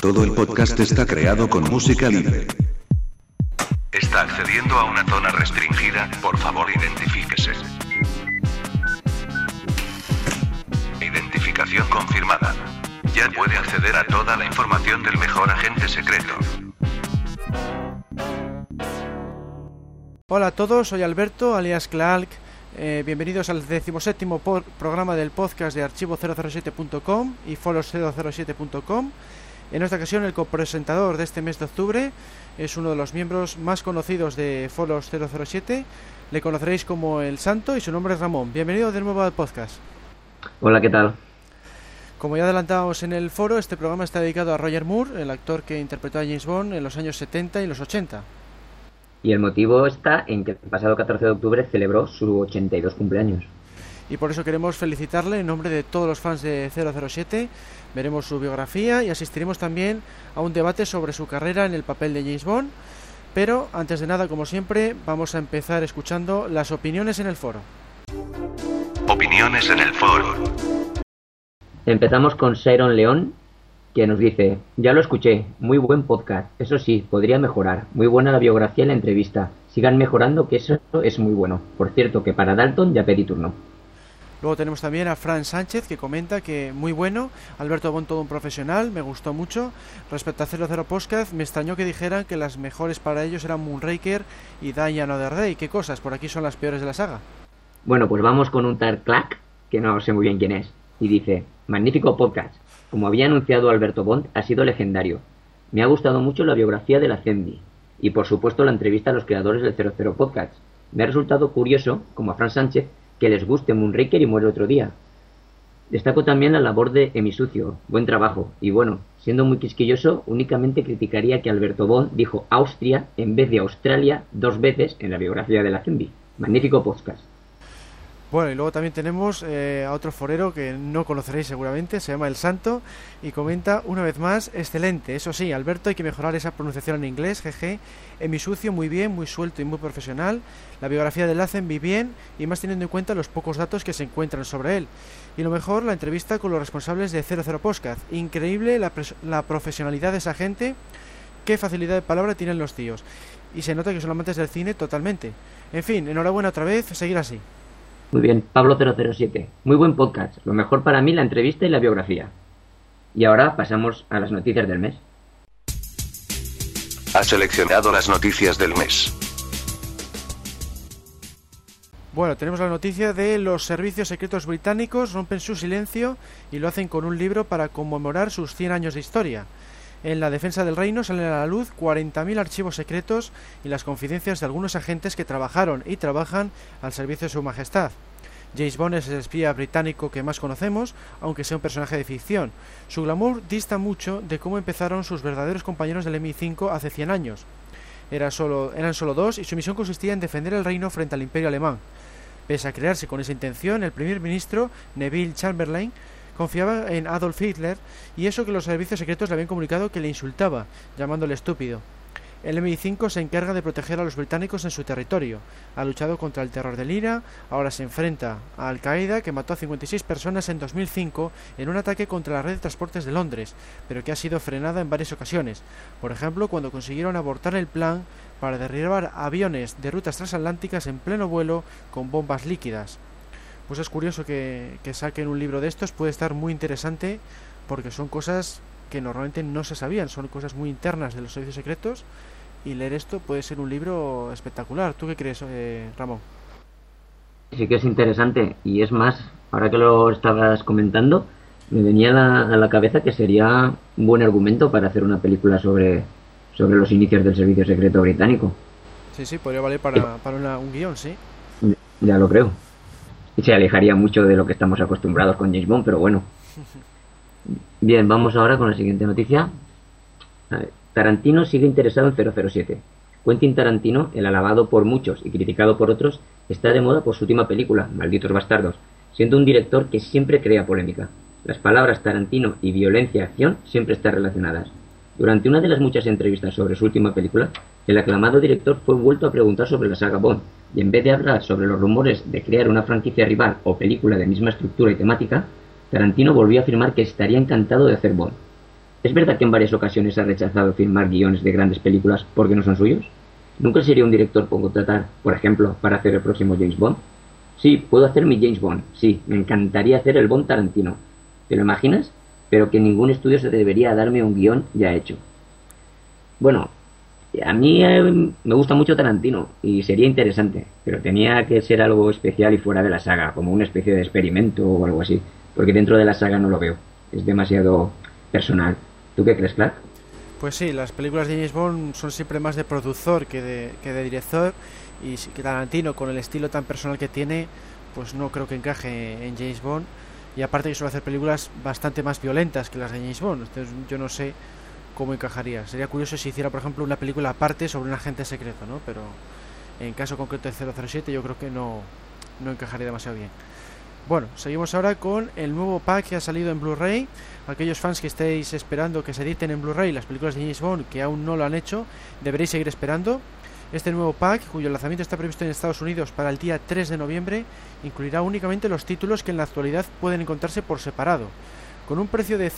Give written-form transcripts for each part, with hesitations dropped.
Todo el podcast está creado con música libre. Está accediendo a una zona restringida, por favor identifíquese. Identificación confirmada. Ya puede acceder a toda la información del mejor agente secreto. Hola a todos, soy Alberto, alias Clark. Bienvenidos al 17º programa del podcast de archivo007.com y foros007.com. En esta ocasión el copresentador de este mes de octubre es uno de los miembros más conocidos de Foros 007. Le conoceréis como El Santo y su nombre es Ramón. Bienvenido de nuevo al podcast. Hola, ¿qué tal? Como ya adelantamos en el foro, este programa está dedicado a Roger Moore, el actor que interpretó a James Bond en los años 70 y los 80. Y el motivo está en que el pasado 14 de octubre celebró su 82 cumpleaños. Y por eso queremos felicitarle en nombre de todos los fans de 007. Veremos su biografía y asistiremos también a un debate sobre su carrera en el papel de James Bond. Pero antes de nada, como siempre, vamos a empezar escuchando las opiniones en el foro. Opiniones en el foro. Empezamos con Sharon León, que nos dice: ya lo escuché, muy buen podcast, eso sí, podría mejorar, muy buena la biografía y la entrevista, sigan mejorando que eso es muy bueno. Por cierto, que para Dalton ya pedí turno. Luego tenemos también a Fran Sánchez, que comenta que muy bueno, Alberto Bond todo un profesional, me gustó mucho. Respecto a 00 Podcast, me extrañó que dijeran que las mejores para ellos eran Moonraker y Die Another Day. ¿Qué cosas? Por aquí son las peores de la saga. Bueno, pues vamos con un tal Clack, que no sé muy bien quién es, y dice: magnífico podcast. Como había anunciado Alberto Bond, ha sido legendario. Me ha gustado mucho la biografía de la CENDI y, por supuesto, la entrevista a los creadores del 00 Podcast. Me ha resultado curioso, como a Fran Sánchez, que les guste Moonraker y Muere otro día. Destaco también la labor de Emisucio, buen trabajo, y bueno, siendo muy quisquilloso, únicamente criticaría que Alberto Bond dijo Austria en vez de Australia 2 veces en la biografía de la CENDI. Magnífico podcast. Bueno, y luego también tenemos a otro forero que no conoceréis seguramente, se llama El Santo, y comenta una vez más: excelente, eso sí, Alberto, hay que mejorar esa pronunciación en inglés, jeje. Emisucio, muy bien, muy suelto y muy profesional. La biografía de Lazenby, bien, y más teniendo en cuenta los pocos datos que se encuentran sobre él. Y lo mejor, la entrevista con los responsables de 00 Podcast. Increíble la profesionalidad de esa gente, qué facilidad de palabra tienen los tíos. Y se nota que son amantes del cine totalmente. En fin, enhorabuena otra vez, seguir así. Muy bien, Pablo 007. Muy buen podcast. Lo mejor para mí la entrevista y la biografía. Y ahora pasamos a las noticias del mes. Ha seleccionado las noticias del mes. Bueno, tenemos la noticia de los servicios secretos británicos rompen su silencio y lo hacen con un libro para conmemorar sus 100 años de historia. En la defensa del reino salen a la luz 40.000 archivos secretos y las confidencias de algunos agentes que trabajaron y trabajan al servicio de su majestad. James Bond es el espía británico que más conocemos, aunque sea un personaje de ficción. Su glamour dista mucho de cómo empezaron sus verdaderos compañeros del MI5 hace 100 años. Eran solo 2 y su misión consistía en defender el reino frente al Imperio alemán. Pese a crearse con esa intención, el primer ministro, Neville Chamberlain, confiaba en Adolf Hitler, y eso que los servicios secretos le habían comunicado que le insultaba, llamándole estúpido. El MI5 se encarga de proteger a los británicos en su territorio. Ha luchado contra el terror del IRA, ahora se enfrenta a Al-Qaeda, que mató a 56 personas en 2005 en un ataque contra la red de transportes de Londres, pero que ha sido frenada en varias ocasiones. Por ejemplo, cuando consiguieron abortar el plan para derribar aviones de rutas transatlánticas en pleno vuelo con bombas líquidas. Pues es curioso que saquen un libro de estos, puede estar muy interesante porque son cosas que normalmente no se sabían, son cosas muy internas de los servicios secretos, y leer esto puede ser un libro espectacular. ¿Tú qué crees, Ramón? Sí que es interesante, y es más, ahora que lo estabas comentando, me venía a la cabeza que sería un buen argumento para hacer una película sobre los inicios del servicio secreto británico. Sí, podría valer para un guión, sí. Ya lo creo. Y se alejaría mucho de lo que estamos acostumbrados con James Bond, pero bueno. Bien, vamos ahora con la siguiente noticia. Tarantino sigue interesado en 007. Quentin Tarantino, el alabado por muchos y criticado por otros, está de moda por su última película, Malditos Bastardos, siendo un director que siempre crea polémica. Las palabras Tarantino y violencia y acción siempre están relacionadas. Durante una de las muchas entrevistas sobre su última película, el aclamado director fue vuelto a preguntar sobre la saga Bond, y en vez de hablar sobre los rumores de crear una franquicia rival o película de misma estructura y temática, Tarantino volvió a afirmar que estaría encantado de hacer Bond. ¿Es verdad que en varias ocasiones ha rechazado filmar guiones de grandes películas porque no son suyos? ¿Nunca sería un director por contratar, por ejemplo, para hacer el próximo James Bond? Sí, puedo hacer mi James Bond. Sí, me encantaría hacer el Bond Tarantino. ¿Te lo imaginas? Pero que ningún estudio se debería darme un guión ya hecho. Bueno, a mí me gusta mucho Tarantino y sería interesante, pero tenía que ser algo especial y fuera de la saga, como una especie de experimento o algo así, porque dentro de la saga no lo veo. Es demasiado personal. ¿Tú qué crees, Clark? Pues sí, las películas de James Bond son siempre más de productor que de director, y que Tarantino, con el estilo tan personal que tiene, pues no creo que encaje en James Bond, y aparte que suele hacer películas bastante más violentas que las de James Bond, entonces yo no sé cómo encajaría. Sería curioso si hiciera, por ejemplo, una película aparte sobre un agente secreto, ¿no? Pero en caso concreto de 007 yo creo que no encajaría demasiado bien. Bueno, seguimos ahora con el nuevo pack que ha salido en Blu-ray. Aquellos fans que estéis esperando que se editen en Blu-ray las películas de James Bond, que aún no lo han hecho, deberéis seguir esperando. Este nuevo pack, cuyo lanzamiento está previsto en Estados Unidos para el día 3 de noviembre, incluirá únicamente los títulos que en la actualidad pueden encontrarse por separado. Con un precio de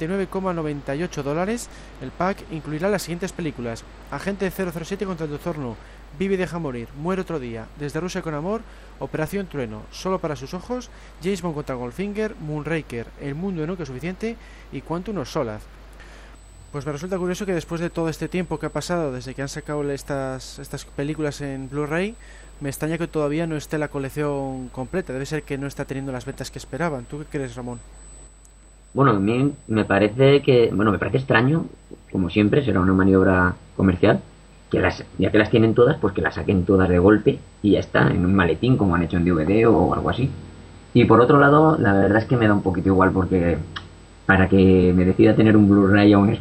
$199,98, el pack incluirá las siguientes películas: Agente 007 contra el Dr. No, Vive y deja morir, Muere otro día, Desde Rusia con amor, Operación Trueno, Solo para sus ojos, James Bond contra Goldfinger, Moonraker, El mundo nunca es suficiente y Quantum of Solace. Pues me resulta curioso que después de todo este tiempo que ha pasado desde que han sacado estas películas en Blu-ray, me extraña que todavía no esté la colección completa. Debe ser que no está teniendo las ventas que esperaban. ¿Tú qué crees, Ramón? Bueno, a mí me parece extraño, como siempre, será una maniobra comercial, ya que las tienen todas, pues que las saquen todas de golpe y ya está, en un maletín como han hecho en DVD o algo así. Y por otro lado, la verdad es que me da un poquito igual, porque para que me decida tener un Blu-ray aún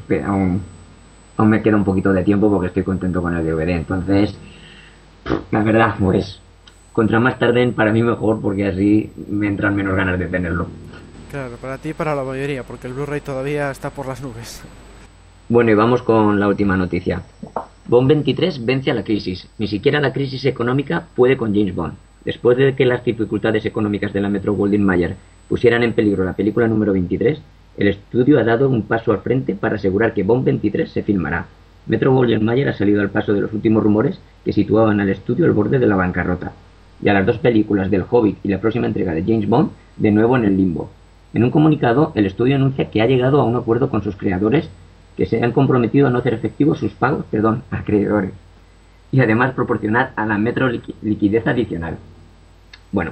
me queda un poquito de tiempo, porque estoy contento con el DVD. Entonces, la verdad, pues contra más tarden para mí mejor, porque así me entran menos ganas de tenerlo. Claro, para ti y para la mayoría, porque el Blu-ray todavía está por las nubes. Bueno, y vamos con la última noticia. Bond 23 vence a la crisis. Ni siquiera la crisis económica puede con James Bond. Después de que las dificultades económicas de la Metro-Goldwyn-Mayer pusieran en peligro la película número 23, el estudio ha dado un paso al frente para asegurar que Bond 23 se filmará. Metro-Goldwyn-Mayer ha salido al paso de los últimos rumores que situaban al estudio al borde de la bancarrota, y a las dos películas del Hobbit y la próxima entrega de James Bond de nuevo en el limbo. En un comunicado, el estudio anuncia que ha llegado a un acuerdo con sus creadores, que se han comprometido a no hacer efectivos sus pagos, a acreedores, y además proporcionar a la Metro liquidez adicional. Bueno,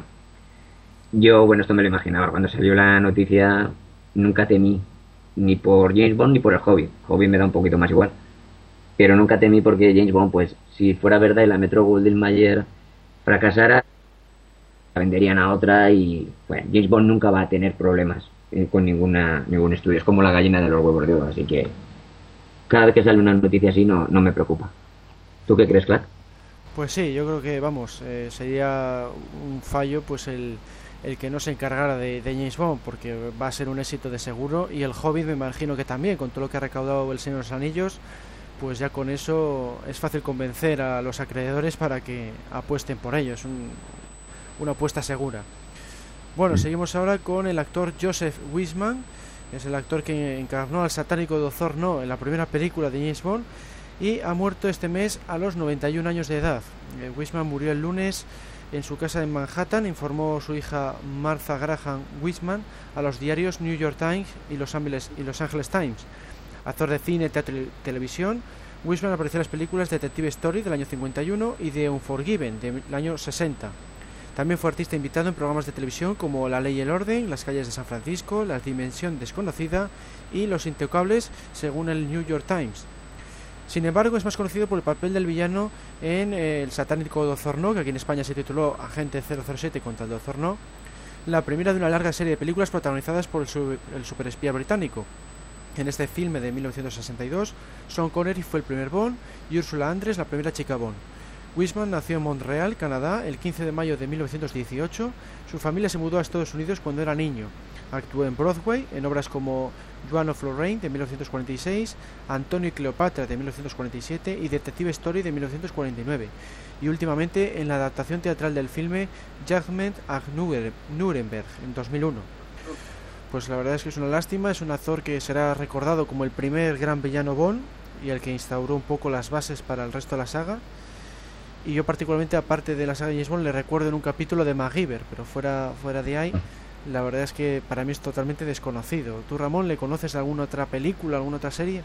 esto me lo imaginaba. Cuando salió la noticia, nunca temí, ni por James Bond ni por el Hobbit. Hobbit me da un poquito más igual, pero nunca temí porque James Bond, pues, si fuera verdad y la Metro Goldwyn-Mayer fracasara, la venderían a otra y, bueno, James Bond nunca va a tener problemas con ningún estudio. Es como la gallina de los huevos de oro, así que cada vez que sale una noticia así no me preocupa. ¿Tú qué crees, Clark? Pues sí, yo creo que, sería un fallo pues el que no se encargara de James Bond, porque va a ser un éxito de seguro, y el Hobbit me imagino que también, con todo lo que ha recaudado el Señor de los Anillos, pues ya con eso es fácil convencer a los acreedores para que apuesten por ello. Es una apuesta segura. Bueno, seguimos ahora con el actor Joseph Wiseman. Es el actor que encarnó al satánico Dr. No en la primera película de James Bond, y ha muerto este mes a los 91 años de edad. Wiseman murió el lunes en su casa en Manhattan, informó su hija Martha Graham Wiseman a los diarios New York Times y Los Angeles Times. Actor de cine, teatro y televisión, Wiseman apareció en las películas Detective Story del año 51 y The Unforgiven del año 60. También fue artista invitado en programas de televisión como La Ley y el Orden, Las calles de San Francisco, La Dimensión Desconocida y Los Intocables, según el New York Times. Sin embargo, es más conocido por el papel del villano en el satánico Dr. No, que aquí en España se tituló Agente 007 contra el Dr. No, la primera de una larga serie de películas protagonizadas por el superespía británico. En este filme de 1962, Sean Connery fue el primer Bond y Ursula Andress la primera chica Bond. Wiseman nació en Montreal, Canadá, el 15 de mayo de 1918. Su familia se mudó a Estados Unidos cuando era niño. Actuó en Broadway, en obras como Joan of Lorraine de 1946, Antonio y Cleopatra de 1947 y Detective Story de 1949. Y últimamente en la adaptación teatral del filme Judgment at Nuremberg en 2001. pues la verdad es que es una lástima. Es un actor que será recordado como el primer gran villano Bond y el que instauró un poco las bases para el resto de la saga. Y yo particularmente, aparte de la saga de James Bond, le recuerdo en un capítulo de MacGyver, pero fuera de ahí, la verdad es que para mí es totalmente desconocido. ¿Tú, Ramón, le conoces alguna otra película, alguna otra serie?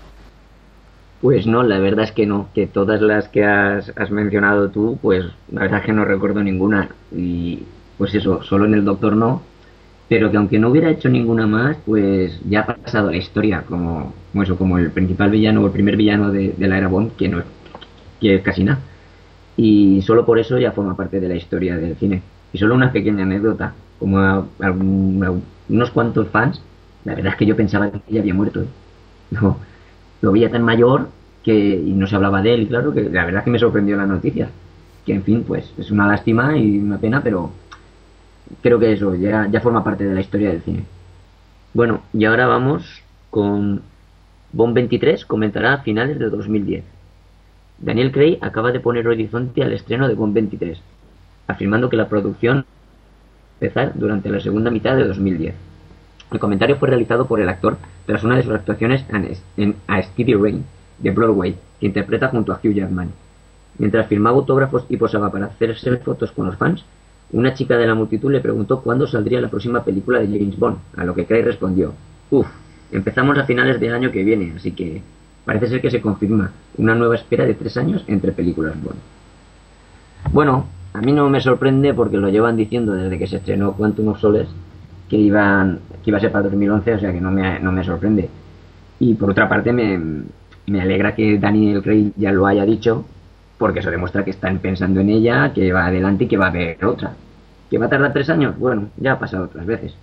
Pues no, la verdad es que no, que todas las que has mencionado tú, pues la verdad es que no recuerdo ninguna. Y pues eso, solo en el Doctor no, pero que aunque no hubiera hecho ninguna más, pues ya ha pasado la historia como el principal villano o el primer villano de la era Bond, que es casi nada. Y solo por eso ya forma parte de la historia del cine. Y solo una pequeña anécdota, como a unos cuantos fans, la verdad es que yo pensaba que ya había muerto. No, lo veía tan mayor y no se hablaba de él, y claro, que la verdad es que me sorprendió la noticia. Que en fin, pues es una lástima y una pena, pero creo que eso ya forma parte de la historia del cine. Bueno, y ahora vamos con Bond 23, comentará a finales de 2010. Daniel Craig acaba de poner horizonte al estreno de Bond 23, afirmando que la producción va a empezar durante la segunda mitad de 2010. El comentario fue realizado por el actor tras una de sus actuaciones a Stevie Ray, de Broadway, que interpreta junto a Hugh Jackman. Mientras firmaba autógrafos y posaba para hacerse fotos con los fans, una chica de la multitud le preguntó cuándo saldría la próxima película de James Bond, a lo que Craig respondió: empezamos a finales del año que viene, así que parece ser que se confirma una nueva espera de 3 años entre películas Bond. Bueno, a mí no me sorprende porque lo llevan diciendo desde que se estrenó Quantum of Solace que iba a ser para 2011, o sea que no me sorprende. Y por otra parte me alegra que Daniel Craig ya lo haya dicho, porque eso demuestra que están pensando en ella, que va adelante y que va a haber otra. ¿Que va a tardar 3 años? Bueno, ya ha pasado otras veces.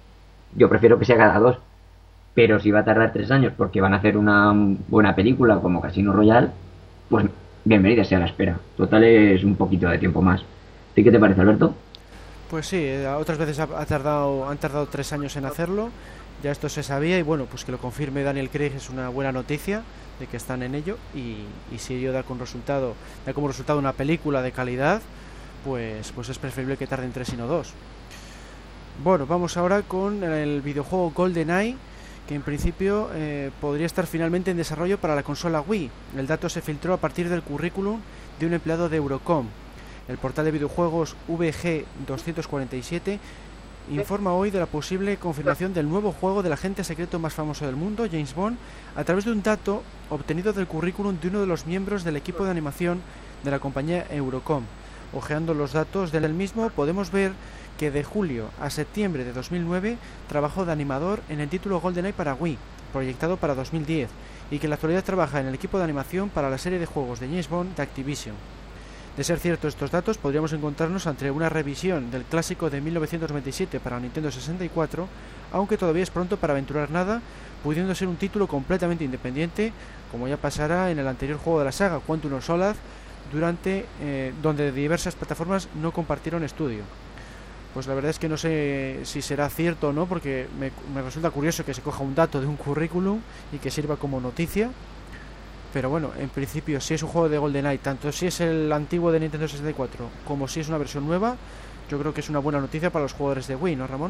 Yo prefiero que sea cada 2. Pero si va a tardar 3 años porque van a hacer una buena película como Casino Royale, pues bienvenida sea la espera. Total, es un poquito de tiempo más. ¿Sí? ¿Qué te parece, Alberto? Pues sí, otras veces han tardado 3 años en hacerlo. Ya esto se sabía y bueno, pues que lo confirme Daniel Craig es una buena noticia de que están en ello. Y si ello da como resultado una película de calidad, pues es preferible que tarden 3 y no 2. Bueno, vamos ahora con el videojuego GoldenEye, que en principio podría estar finalmente en desarrollo para la consola Wii. El dato se filtró a partir del currículum de un empleado de Eurocom. El portal de videojuegos VG247 informa hoy de la posible confirmación del nuevo juego del agente secreto más famoso del mundo, James Bond, a través de un dato obtenido del currículum de uno de los miembros del equipo de animación de la compañía Eurocom. Ojeando los datos del mismo, podemos ver que de julio a septiembre de 2009 trabajó de animador en el título GoldenEye para Wii, proyectado para 2010, y que en la actualidad trabaja en el equipo de animación para la serie de juegos de James Bond de Activision. De ser ciertos estos datos, podríamos encontrarnos ante una revisión del clásico de 1997 para Nintendo 64, aunque todavía es pronto para aventurar nada, pudiendo ser un título completamente independiente, como ya pasará en el anterior juego de la saga, Quantum of Solace, donde diversas plataformas no compartieron estudio. Pues la verdad es que no sé si será cierto o no, porque me resulta curioso que se coja un dato de un currículum y que sirva como noticia. Pero bueno, en principio, si es un juego de GoldenEye, tanto si es el antiguo de Nintendo 64 como si es una versión nueva, yo creo que es una buena noticia para los jugadores de Wii, ¿no, Ramón?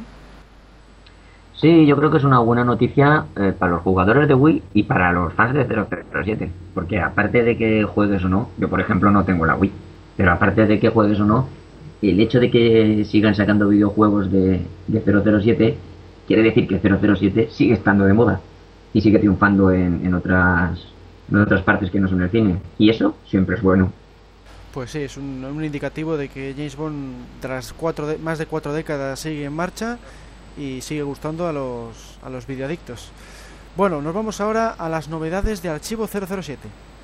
Sí, yo creo que es una buena noticia para los jugadores de Wii y para los fans de 007. Porque aparte de que juegues o no, yo por ejemplo no tengo la Wii, pero aparte de que juegues o no, el hecho de que sigan sacando videojuegos de 007 quiere decir que 007 sigue estando de moda y sigue triunfando en otras partes que no son el cine, y eso siempre es bueno. Pues sí, es un indicativo de que James Bond tras más de 4 décadas sigue en marcha y sigue gustando a los videoadictos. Bueno, nos vamos ahora a las novedades de Archivo 007.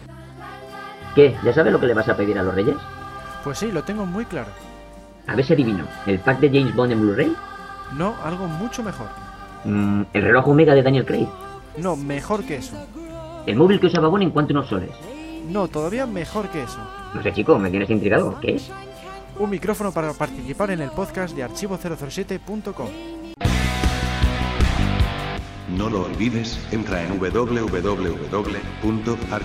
¿Qué? ¿Ya sabes lo que le vas a pedir a los Reyes? Pues sí, lo tengo muy claro. A ver si adivino, ¿el pack de James Bond en Blu-ray? No, algo mucho mejor. ¿El reloj Omega de Daniel Craig? No, mejor que eso. ¿El móvil que usaba Bond en Quantum of Solace? No, todavía mejor que eso. No sé, chico, me tienes intrigado. ¿Qué es? Un micrófono para participar en el podcast de archivo007.com. No lo olvides, entra en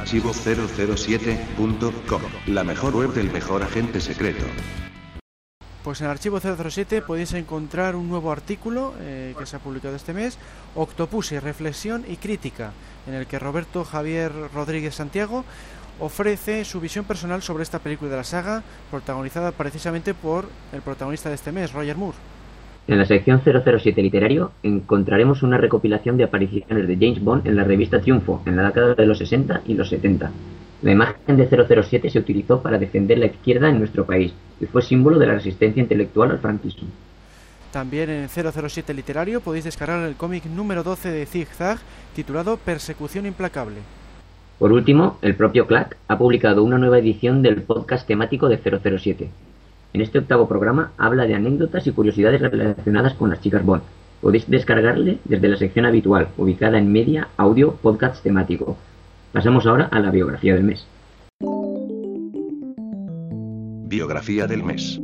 www.archivo007.com, la mejor web del mejor agente secreto. Pues en el archivo 007 podéis encontrar un nuevo artículo que se ha publicado este mes, Octopussy, reflexión y crítica, en el que Roberto Javier Rodríguez Santiago ofrece su visión personal sobre esta película de la saga, protagonizada precisamente por el protagonista de este mes, Roger Moore. En la sección 007 literario encontraremos una recopilación de apariciones de James Bond en la revista Triunfo en la década de los 60 y los 70. La imagen de 007 se utilizó para defender la izquierda en nuestro país y fue símbolo de la resistencia intelectual al franquismo. También en 007 literario podéis descargar el cómic número 12 de Zig Zag, titulado Persecución implacable. Por último, el propio Clack ha publicado una nueva edición del podcast temático de 007. En este 8º programa habla de anécdotas y curiosidades relacionadas con las chicas Bond. Podéis descargarle desde la sección habitual, ubicada en Media, Audio, Podcast temático. Pasamos ahora a la biografía del mes. Biografía del mes.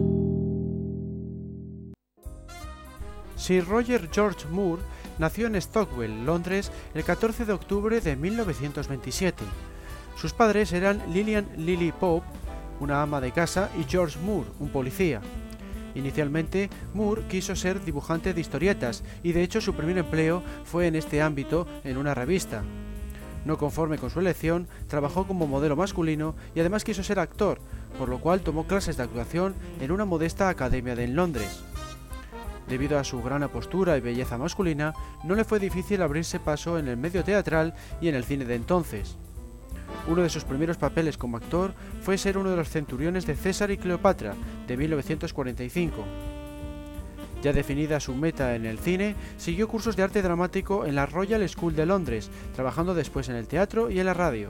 Sir Roger George Moore nació en Stockwell, Londres, el 14 de octubre de 1927. Sus padres eran Lillian Lily Pope, una ama de casa, y George Moore, un policía. Inicialmente, Moore quiso ser dibujante de historietas, y de hecho su primer empleo fue en este ámbito en una revista. No conforme con su elección, trabajó como modelo masculino y además quiso ser actor, por lo cual tomó clases de actuación en una modesta academia en Londres. Debido a su gran apostura y belleza masculina, no le fue difícil abrirse paso en el medio teatral y en el cine de entonces. Uno de sus primeros papeles como actor fue ser uno de los centuriones de César y Cleopatra, de 1945. Ya definida su meta en el cine, siguió cursos de arte dramático en la Royal School de Londres, trabajando después en el teatro y en la radio.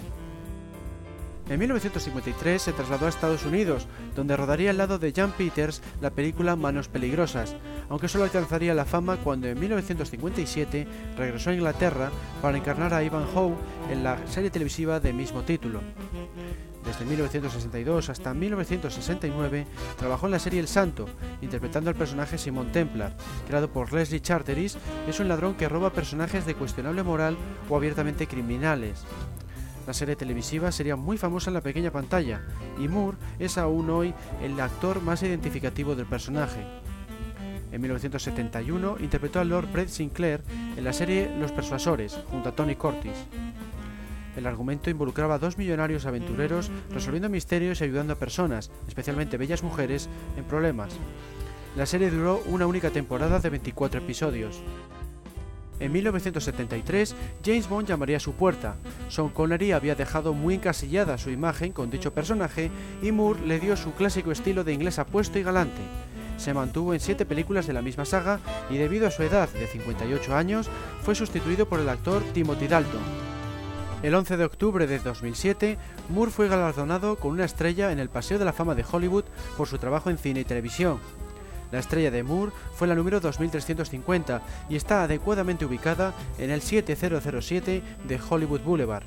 En 1953 se trasladó a Estados Unidos, donde rodaría al lado de Jan Peters la película Manos Peligrosas, aunque solo alcanzaría la fama cuando en 1957 regresó a Inglaterra para encarnar a Ivanhoe en la serie televisiva de mismo título. Desde 1962 hasta 1969 trabajó en la serie El Santo, interpretando al personaje Simon Templar, creado por Leslie Charteris. Es un ladrón que roba personajes de cuestionable moral o abiertamente criminales. La serie televisiva sería muy famosa en la pequeña pantalla, y Moore es aún hoy el actor más identificativo del personaje. En 1971 interpretó a Lord Brett Sinclair en la serie Los Persuasores, junto a Tony Curtis. El argumento involucraba a dos millonarios aventureros resolviendo misterios y ayudando a personas, especialmente bellas mujeres, en problemas. La serie duró una única temporada de 24 episodios. En 1973, James Bond llamaría a su puerta. Sean Connery había dejado muy encasillada su imagen con dicho personaje y Moore le dio su clásico estilo de inglés apuesto y galante. Se mantuvo en 7 películas de la misma saga y debido a su edad de 58 años, fue sustituido por el actor Timothy Dalton. El 11 de octubre de 2007, Moore fue galardonado con una estrella en el Paseo de la Fama de Hollywood por su trabajo en cine y televisión. La estrella de Moore fue la número 2350 y está adecuadamente ubicada en el 7007 de Hollywood Boulevard.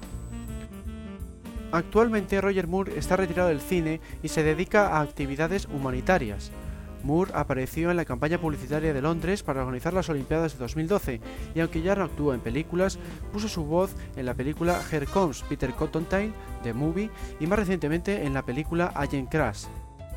Actualmente Roger Moore está retirado del cine y se dedica a actividades humanitarias. Moore apareció en la campaña publicitaria de Londres para organizar las Olimpiadas de 2012 y aunque ya no actúa en películas, puso su voz en la película Here Comes Peter Cottontail, The Movie, y más recientemente en la película Agent Crash.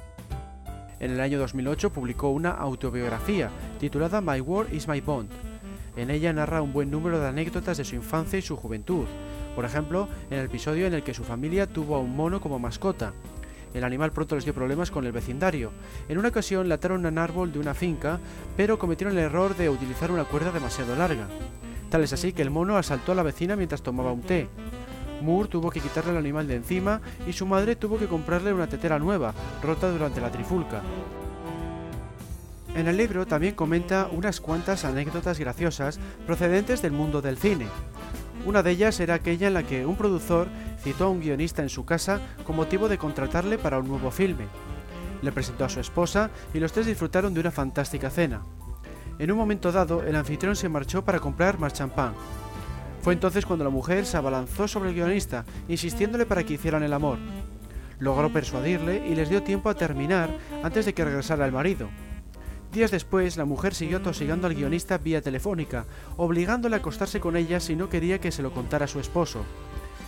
En el año 2008 publicó una autobiografía titulada My War is My Bond. En ella narra un buen número de anécdotas de su infancia y su juventud. Por ejemplo, en el episodio en el que su familia tuvo a un mono como mascota. El animal pronto les dio problemas con el vecindario. En una ocasión le ataron a un árbol de una finca, pero cometieron el error de utilizar una cuerda demasiado larga. Tal es así que el mono asaltó a la vecina mientras tomaba un té. Moore tuvo que quitarle al animal de encima y su madre tuvo que comprarle una tetera nueva, rota durante la trifulca. En el libro también comenta unas cuantas anécdotas graciosas procedentes del mundo del cine. Una de ellas era aquella en la que un productor citó a un guionista en su casa con motivo de contratarle para un nuevo filme. Le presentó a su esposa y los tres disfrutaron de una fantástica cena. En un momento dado, el anfitrión se marchó para comprar más champán. Fue entonces cuando la mujer se abalanzó sobre el guionista, insistiéndole para que hicieran el amor. Logró persuadirle y les dio tiempo a terminar antes de que regresara el marido. Días después, la mujer siguió atosigando al guionista vía telefónica, obligándole a acostarse con ella si no quería que se lo contara a su esposo.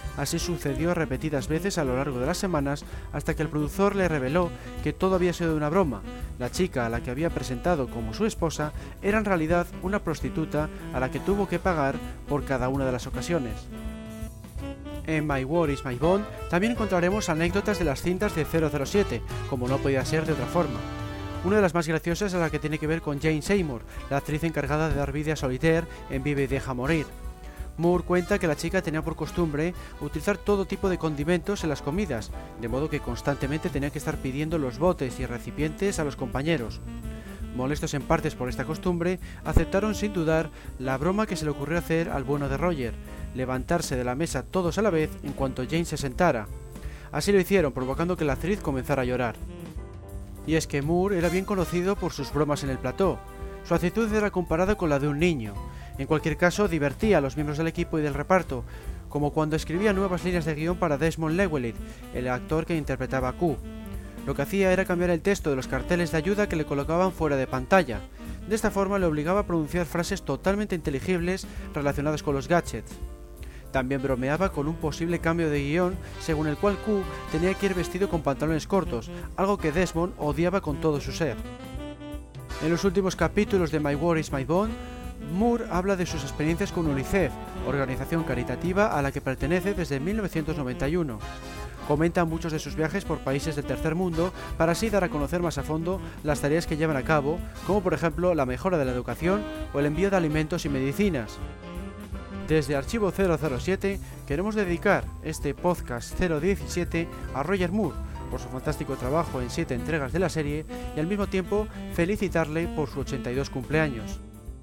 Así sucedió repetidas veces a lo largo de las semanas hasta que el productor le reveló que todo había sido una broma. La chica a la que había presentado como su esposa era en realidad una prostituta a la que tuvo que pagar por cada una de las ocasiones. En My War is My Bond también encontraremos anécdotas de las cintas de 007, como no podía ser de otra forma. Una de las más graciosas es la que tiene que ver con Jane Seymour, la actriz encargada de dar vida a Solitaire en Vive y deja morir. Moore cuenta que la chica tenía por costumbre utilizar todo tipo de condimentos en las comidas, de modo que constantemente tenía que estar pidiendo los botes y recipientes a los compañeros. Molestos en partes por esta costumbre, aceptaron sin dudar la broma que se le ocurrió hacer al bueno de Roger, levantarse de la mesa todos a la vez en cuanto Jane se sentara. Así lo hicieron, provocando que la actriz comenzara a llorar. Y es que Moore era bien conocido por sus bromas en el plató. Su actitud era comparada con la de un niño. En cualquier caso, divertía a los miembros del equipo y del reparto, como cuando escribía nuevas líneas de guión para Desmond Llewellyn, el actor que interpretaba a Q. Lo que hacía era cambiar el texto de los carteles de ayuda que le colocaban fuera de pantalla. De esta forma le obligaba a pronunciar frases totalmente inteligibles relacionadas con los gadgets. También bromeaba con un posible cambio de guión según el cual Q tenía que ir vestido con pantalones cortos, algo que Desmond odiaba con todo su ser. En los últimos capítulos de My War is My Bond, Moore habla de sus experiencias con UNICEF, organización caritativa a la que pertenece desde 1991. Comenta muchos de sus viajes por países del tercer mundo para así dar a conocer más a fondo las tareas que llevan a cabo, como por ejemplo la mejora de la educación o el envío de alimentos y medicinas. Desde Archivo 007 queremos dedicar este podcast 017 a Roger Moore por su fantástico trabajo en 7 entregas de la serie y al mismo tiempo felicitarle por su 82 cumpleaños.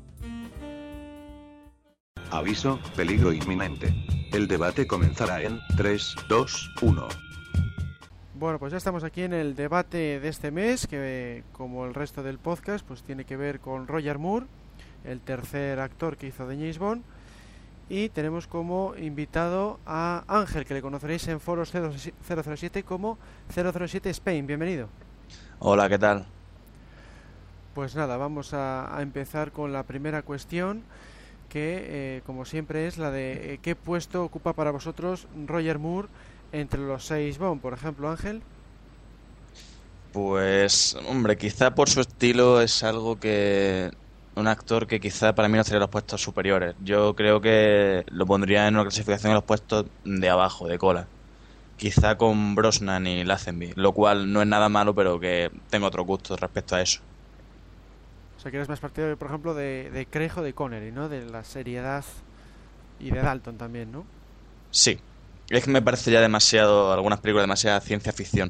Aviso, peligro inminente. El debate comenzará en 3, 2, 1. Bueno, pues ya estamos aquí en el debate de este mes, que como el resto del podcast, pues tiene que ver con Roger Moore, el tercer actor que hizo de James Bond, y tenemos como invitado a Ángel, que le conoceréis en foros 007 como 007 Spain. Bienvenido. Hola, ¿qué tal? Pues nada, vamos a empezar con la primera cuestión, que como siempre es la de ¿qué puesto ocupa para vosotros Roger Moore entre los 6 Bond? Por ejemplo, Ángel. Pues, hombre, quizá por su estilo es algo que... un actor que quizá para mí no estaría en los puestos superiores. Yo creo que lo pondría en una clasificación en los puestos de abajo, de cola. Quizá con Brosnan y Lazenby, lo cual no es nada malo, pero que tengo otro gusto respecto a eso. O sea, que eres más partidario, por ejemplo, de Craig o de Connery, ¿no? De la seriedad y de Dalton también, ¿no? Sí. Es que me parece ya demasiado, algunas películas demasiada ciencia ficción.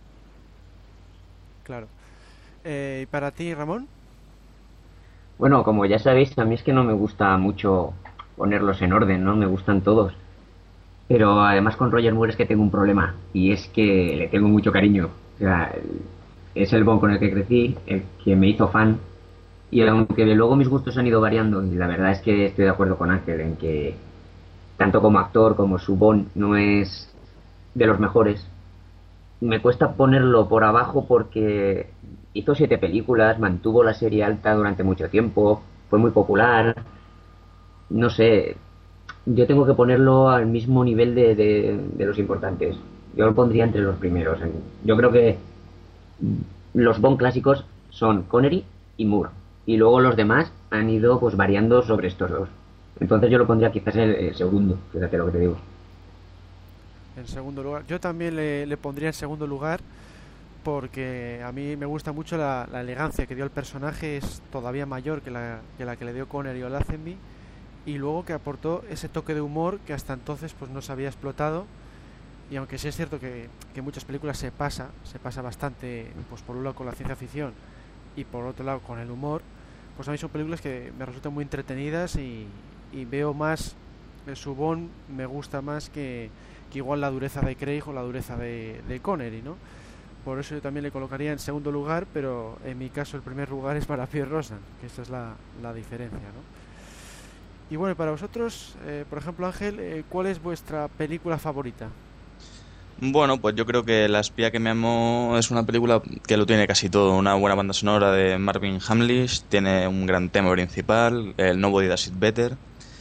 Claro. ¿Y para ti, Ramón? Bueno, como ya sabéis, a mí es que no me gusta mucho ponerlos en orden, ¿no? Me gustan todos. Pero además con Roger Moore es que tengo un problema, y es que le tengo mucho cariño. O sea, es el Bond con el que crecí, el que me hizo fan. Y aunque luego mis gustos han ido variando, y la verdad es que estoy de acuerdo con Ángel en que tanto como actor como su Bond no es de los mejores, me cuesta ponerlo por abajo porque hizo 7 películas, mantuvo la serie alta durante mucho tiempo, fue muy popular. No sé, yo tengo que ponerlo al mismo nivel de los importantes. Yo lo pondría entre los primeros. Yo creo que los Bond clásicos son Connery y Moore. Y luego los demás han ido pues variando sobre estos dos. Entonces yo lo pondría quizás en el segundo, fíjate lo que te digo. En segundo lugar. Yo también le pondría en segundo lugar porque a mí me gusta mucho la elegancia que dio el personaje, es todavía mayor que la que le dio Connery o Lazenby, y luego que aportó ese toque de humor que hasta entonces pues no se había explotado. Y aunque sí es cierto que en muchas películas se pasa bastante, pues por un lado con la ciencia ficción y por otro lado con el humor, pues a mí son películas que me resultan muy entretenidas y veo más su Bond, me gusta más que igual la dureza de Craig o la dureza de Connery, ¿no? Por eso yo también le colocaría en segundo lugar, pero en mi caso el primer lugar es para Pierce Brosnan, que esta es la diferencia, ¿no? Y bueno, para vosotros, por ejemplo, Ángel, ¿cuál es vuestra película favorita? Bueno, pues yo creo que La espía que me amó es una película que lo tiene casi todo. Una buena banda sonora de Marvin Hamlish, tiene un gran tema principal, el Nobody Does It Better.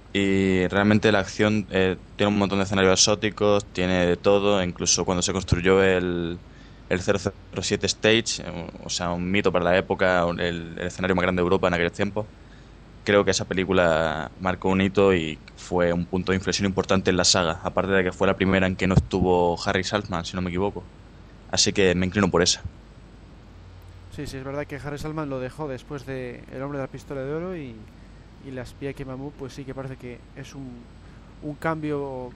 Y realmente la acción tiene un montón de escenarios exóticos, tiene de todo, incluso cuando se construyó el 007 Stage, o sea, un mito para la época, el escenario más grande de Europa en aquellos tiempos. Creo que esa película marcó un hito y fue un punto de inflexión importante en la saga, aparte de que fue la primera en que no estuvo Harry Saltzman, si no me equivoco. Así que me inclino por esa. Sí, sí, es verdad que Harry Salman lo dejó después de El hombre de la pistola de oro y La espía que mamó, pues sí que parece que es un cambio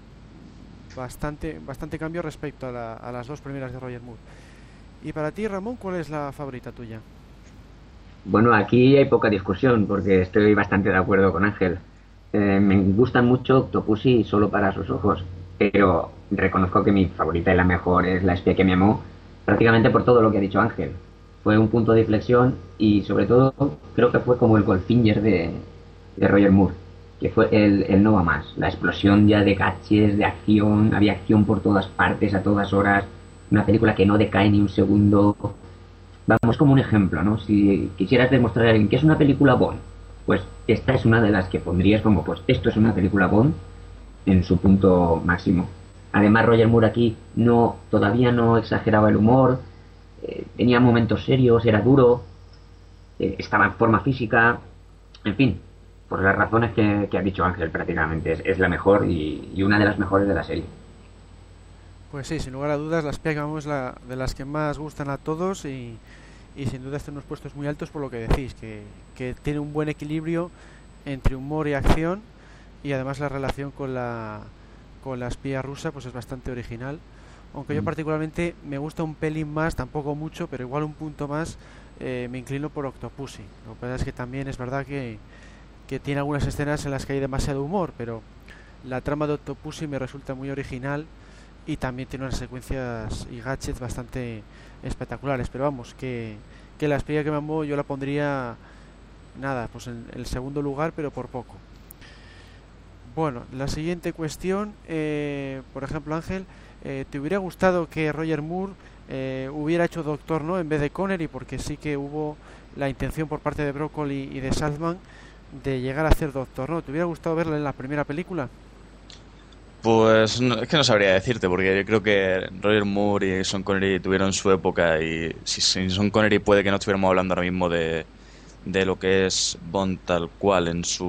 bastante cambio respecto a las dos primeras de Roger Moore. Y para ti, Ramón, ¿cuál es la favorita tuya? Bueno, aquí hay poca discusión porque estoy bastante de acuerdo con Ángel. Me gustan mucho Octopussy solo para sus ojos, pero reconozco que mi favorita y la mejor es La espía que me amó, prácticamente por todo lo que ha dicho Ángel. Fue un punto de inflexión y sobre todo creo que fue como el Goldfinger de Roger Moore, que fue el no va más. La explosión ya de caches, de acción, había acción por todas partes, a todas horas, una película que no decae ni un segundo. Vamos, como un ejemplo, ¿no? Si quisieras demostrar a alguien que es una película Bond, pues esta es una de las que pondrías como, pues esto es una película Bond en su punto máximo. Además, Roger Moore aquí todavía no exageraba el humor, tenía momentos serios, era duro, estaba en forma física, en fin, por las razones que ha dicho Ángel prácticamente, es la mejor y una de las mejores de la serie. Pues sí, sin lugar a dudas, La espía que mamó es la de las que más gustan a todos y sin duda está en unos puestos muy altos por lo que decís, que tiene un buen equilibrio entre humor y acción y además la relación con la espía rusa pues es bastante original. Aunque yo particularmente me gusta un pelín más, tampoco mucho, pero igual un punto más, me inclino por Octopussy. Lo que pasa es que también es verdad que tiene algunas escenas en las que hay demasiado humor, pero la trama de Octopussy me resulta muy original y también tiene unas secuencias y gadgets bastante espectaculares. Pero vamos, que la espía que me amó yo la pondría, nada, pues en el segundo lugar, pero por poco. Bueno, la siguiente cuestión, por ejemplo, Ángel, ¿te hubiera gustado que Roger Moore hubiera hecho Doctor No en vez de Connery? Porque sí que hubo la intención por parte de Broccoli y de Saltzman de llegar a hacer Doctor No. ¿Te hubiera gustado verla en la primera película? Pues es que no sabría decirte, porque yo creo que Roger Moore y Sean Connery tuvieron su época y si sin Sean Connery puede que no estuviéramos hablando ahora mismo de lo que es Bond tal cual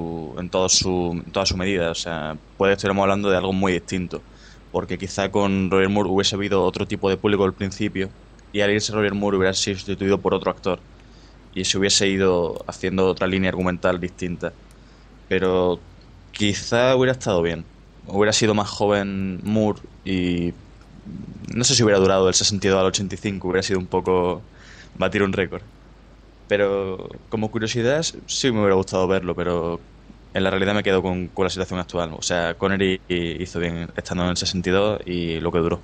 en toda su medida. O sea, puede que estuviéramos hablando de algo muy distinto, porque quizá con Roger Moore hubiese habido otro tipo de público al principio y al irse Roger Moore hubiera sido sustituido por otro actor y se hubiese ido haciendo otra línea argumental distinta. Pero quizá hubiera estado bien. Hubiera sido más joven Moore y no sé si hubiera durado del 62 al 85, hubiera sido un poco batir un récord. Pero como curiosidad sí me hubiera gustado verlo, pero en la realidad me quedo con la situación actual. O sea, Connery hizo bien estando en el 62 y lo que duró.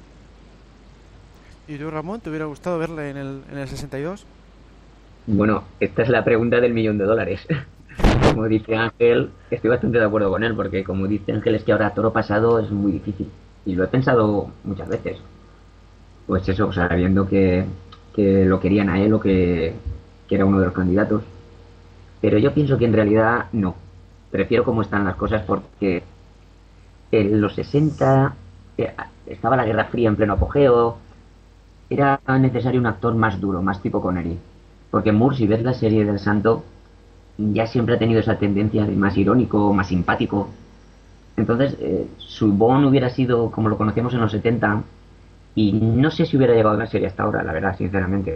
¿Y tú, Ramón, te hubiera gustado verla en el 62? Bueno, esta es la pregunta del $1.000.000. Como dice Ángel, estoy bastante de acuerdo con él, porque como dice Ángel, es que ahora toro pasado es muy difícil. Y lo he pensado muchas veces. Pues eso, sabiendo que lo querían a él o que era uno de los candidatos. Pero yo pienso que en realidad no. Prefiero cómo están las cosas porque en los 60 estaba la Guerra Fría en pleno apogeo. Era necesario un actor más duro, más tipo Connery. Porque Moore, si ves la serie del Santo, ya siempre ha tenido esa tendencia de más irónico, más simpático. Entonces, su Bond hubiera sido como lo conocemos en los 70 y no sé si hubiera llegado a la serie hasta ahora, la verdad, sinceramente.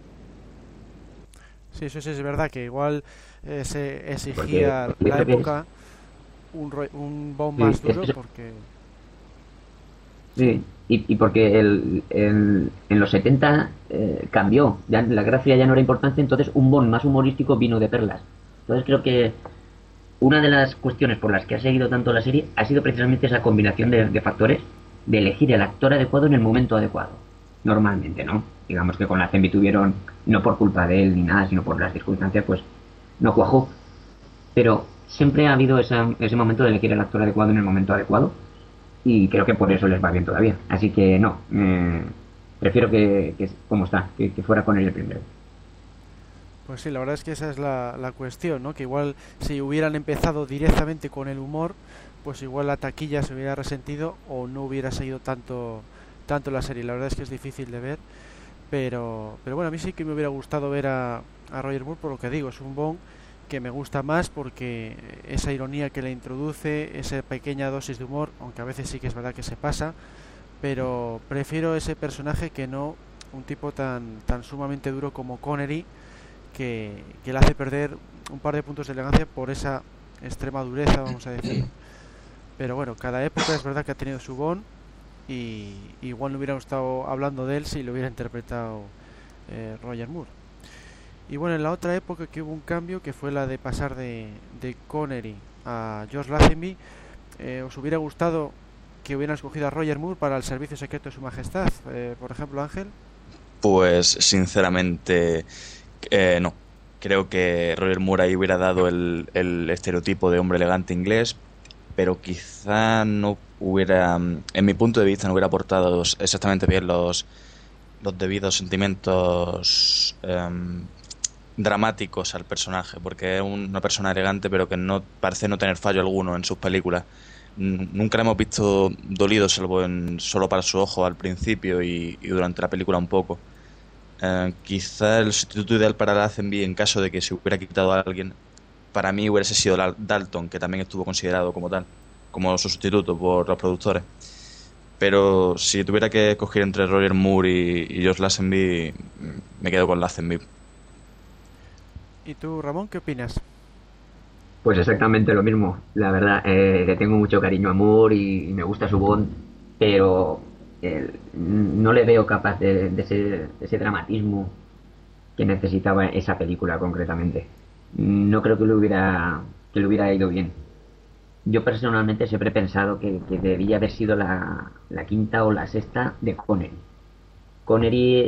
Sí, eso sí es verdad que igual se Porque exigía yo la creo que época un Bond sí, más duro porque... Sí, sí, y porque en los 70 cambió, ya la gracia ya no era importante, entonces un Bond más humorístico vino de perlas. Entonces creo que una de las cuestiones por las que ha seguido tanto la serie ha sido precisamente esa combinación de factores de elegir el actor adecuado en el momento adecuado. Normalmente, ¿no? Digamos que con la Zenby tuvieron, no por culpa de él ni nada, sino por las circunstancias, pues no cuajó. Pero siempre ha habido ese momento de elegir el actor adecuado en el momento adecuado y creo que por eso les va bien todavía. Así que no, prefiero que como está, que fuera con él el primero. Pues sí, la verdad es que esa es la cuestión, ¿no? Que igual si hubieran empezado directamente con el humor, pues igual la taquilla se hubiera resentido o no hubiera seguido tanto la serie. La verdad es que es difícil de ver, pero bueno, a mí sí que me hubiera gustado ver a Roger Moore, por lo que digo, es un Bond que me gusta más porque esa ironía que le introduce, esa pequeña dosis de humor, aunque a veces sí que es verdad que se pasa, pero prefiero ese personaje que no un tipo tan sumamente duro como Connery, que le hace perder un par de puntos de elegancia por esa extrema dureza, vamos a decir. Pero bueno, cada época es verdad que ha tenido su Bond y igual no hubiera estado hablando de él si lo hubiera interpretado Roger Moore. Y bueno, en la otra época que hubo un cambio, que fue la de pasar de Connery a George Lazenby, ¿os hubiera gustado que hubieran escogido a Roger Moore para el servicio secreto de Su Majestad? Por ejemplo, Ángel. Pues sinceramente no. Creo que Roger Moore ahí hubiera dado el estereotipo de hombre elegante inglés, pero quizá no hubiera, en mi punto de vista, no hubiera aportado exactamente bien los debidos sentimientos dramáticos al personaje, porque es una persona elegante pero que no parece no tener fallo alguno en sus películas. Nunca le hemos visto dolido, salvo solo para su ojo al principio y durante la película un poco. Quizá el sustituto ideal para Lazenby, en caso de que se hubiera quitado a alguien, para mí hubiese sido Dalton, que también estuvo considerado como tal, como su sustituto por los productores. Pero si tuviera que escoger entre Roger Moore y George Lazenby, me quedo con Lazenby. ¿Y tú, Ramón, qué opinas? Pues exactamente lo mismo. La verdad, le tengo mucho cariño a Moore y me gusta su Bond, pero no le veo capaz de ese dramatismo que necesitaba esa película concretamente. No creo que le hubiera ido bien. Yo personalmente siempre he pensado que debía haber sido la quinta o la sexta de Connery. Connery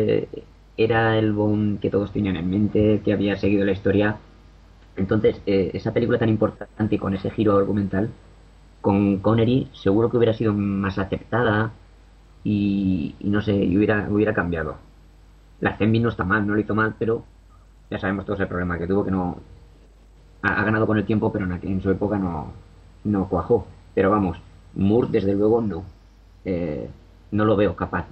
era el Bond que todos tenían en mente, que había seguido la historia. Entonces, esa película tan importante y con ese giro argumental, con Connery seguro que hubiera sido más aceptada y no sé, y hubiera cambiado. La Zenby no está mal, no lo hizo mal, pero ya sabemos todos el problema que tuvo, que no ha ganado con el tiempo, pero en su época no cuajó. Pero vamos, Moore desde luego no. No lo veo capaz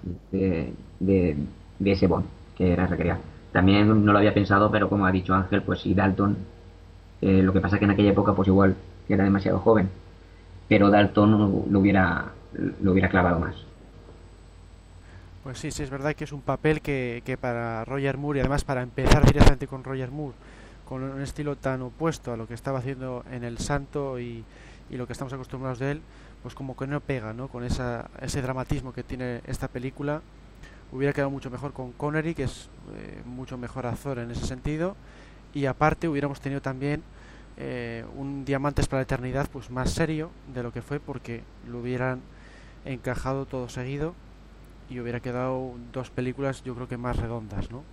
de ese Bond que era requería. También no lo había pensado, pero como ha dicho Ángel, pues sí, Dalton. Lo que pasa que en aquella época pues igual era demasiado joven, pero Dalton lo hubiera clavado más. Pues sí, sí, es verdad que es un papel que para Roger Moore, y además para empezar directamente con Roger Moore, con un estilo tan opuesto a lo que estaba haciendo en El Santo y lo que estamos acostumbrados de él, pues como que no pega, ¿no? Con ese dramatismo que tiene esta película. Hubiera quedado mucho mejor con Connery, que es mucho mejor actor en ese sentido, y aparte hubiéramos tenido también un Diamantes para la Eternidad pues más serio de lo que fue, porque lo hubieran encajado todo seguido y hubiera quedado dos películas yo creo que más redondas, ¿no?